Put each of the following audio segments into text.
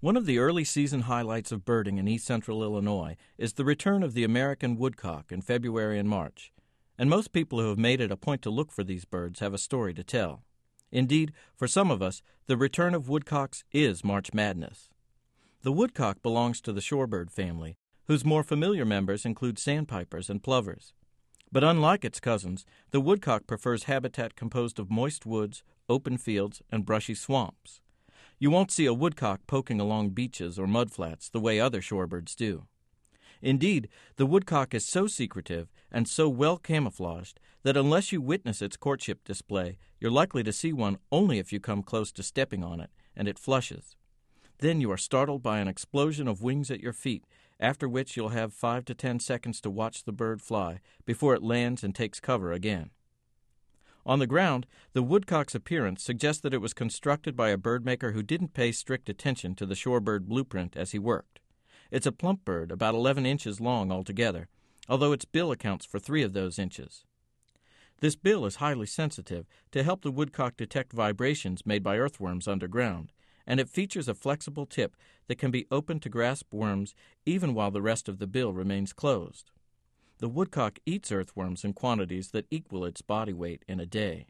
One of the early season highlights of birding in east central Illinois is the return of the American woodcock in February and March, and most people who have made it a point to look for these birds have a story to tell. Indeed, for some of us, the return of woodcocks is March Madness. The woodcock belongs to the shorebird family, whose more familiar members include sandpipers and plovers. But unlike its cousins, the woodcock prefers habitat composed of moist woods, open fields, and brushy swamps. You won't see a woodcock poking along beaches or mudflats the way other shorebirds do. Indeed, the woodcock is so secretive and so well camouflaged that unless you witness its courtship display, you're likely to see one only if you come close to stepping on it and it flushes. Then you are startled by an explosion of wings at your feet, after which you'll have 5 to 10 seconds to watch the bird fly before it lands and takes cover again. On the ground, the woodcock's appearance suggests that it was constructed by a birdmaker who didn't pay strict attention to the shorebird blueprint as he worked. It's a plump bird, about 11 inches long altogether, although its bill accounts for 3 of those inches. This bill is highly sensitive to help the woodcock detect vibrations made by earthworms underground, and it features a flexible tip that can be opened to grasp worms even while the rest of the bill remains closed. The woodcock eats earthworms in quantities that equal its body weight in a day.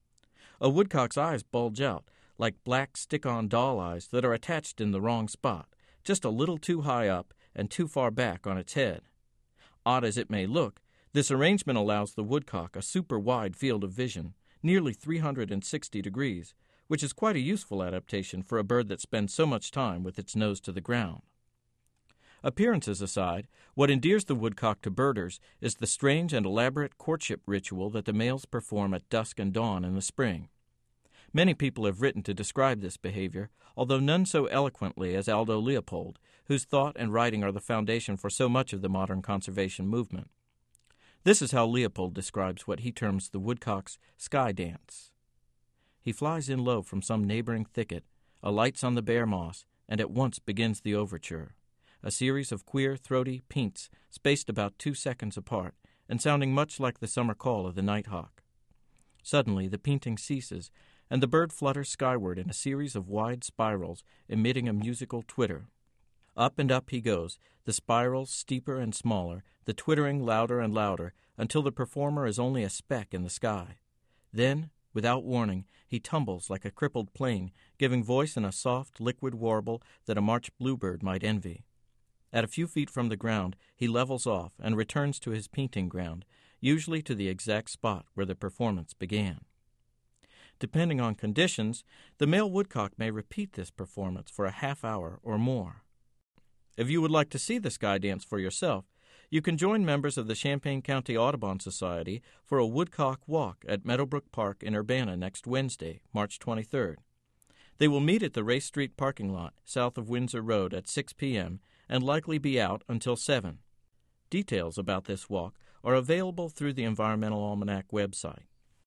A woodcock's eyes bulge out, like black stick-on doll eyes that are attached in the wrong spot, just a little too high up and too far back on its head. Odd as it may look, this arrangement allows the woodcock a super-wide field of vision, nearly 360 degrees, which is quite a useful adaptation for a bird that spends so much time with its nose to the ground. Appearances aside, what endears the woodcock to birders is the strange and elaborate courtship ritual that the males perform at dusk and dawn in the spring. Many people have written to describe this behavior, although none so eloquently as Aldo Leopold, whose thought and writing are the foundation for so much of the modern conservation movement. This is how Leopold describes what he terms the woodcock's sky dance. He flies in low from some neighboring thicket, alights on the bare moss, and at once begins the overture, a series of queer, throaty peints spaced about 2 seconds apart and sounding much like the summer call of the nighthawk. Suddenly the painting ceases, and the bird flutters skyward in a series of wide spirals, emitting a musical twitter. Up and up he goes, the spirals steeper and smaller, the twittering louder and louder, until the performer is only a speck in the sky. Then, without warning, he tumbles like a crippled plane, giving voice in a soft, liquid warble that a March bluebird might envy. At a few feet from the ground, he levels off and returns to his painting ground, usually to the exact spot where the performance began. Depending on conditions, the male woodcock may repeat this performance for a half hour or more. If you would like to see the sky dance for yourself, you can join members of the Champaign County Audubon Society for a woodcock walk at Meadowbrook Park in Urbana next Wednesday, March 23rd. They will meet at the Race Street parking lot south of Windsor Road at 6 p.m. and likely be out until 7. Details about this walk are available through the Environmental Almanac website.